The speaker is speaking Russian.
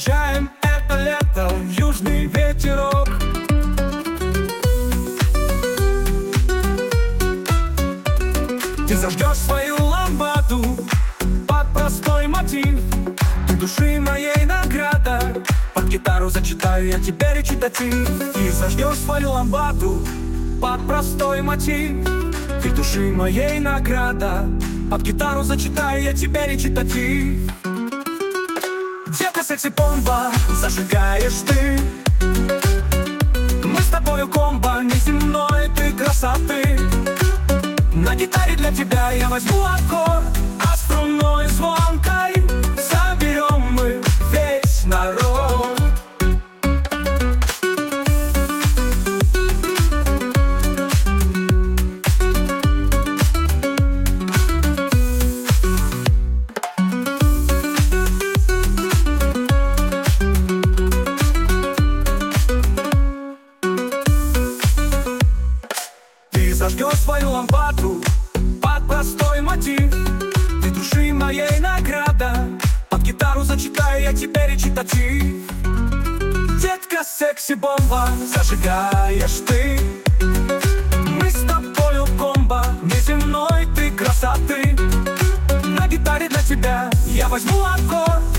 встречаем это лето, южный ветерок. Ты зажгешь свою лампаду под простой мотив. Ты души моей награда, под гитару зачитаю я тебе речитатив. Ты зажгешь свою лампаду под простой мотив. Ты души моей награда, под гитару зачитаю я тебе речитатив. Детка секси-бомба, зажигаешь ты. Мы с тобою комбо, неземной ты красоты. На гитаре для тебя я возьму аккорд, а струнной звонкой соберем мы весь народ. Ты зажгешь свою лампаду под простой мотив. Ты души моей награда, под гитару зачитаю я тебе речитатив. Детка секси-бомба, зажигаешь ты. Мы с тобою комбо, неземной ты красоты. На гитаре для тебя я возьму аккорд,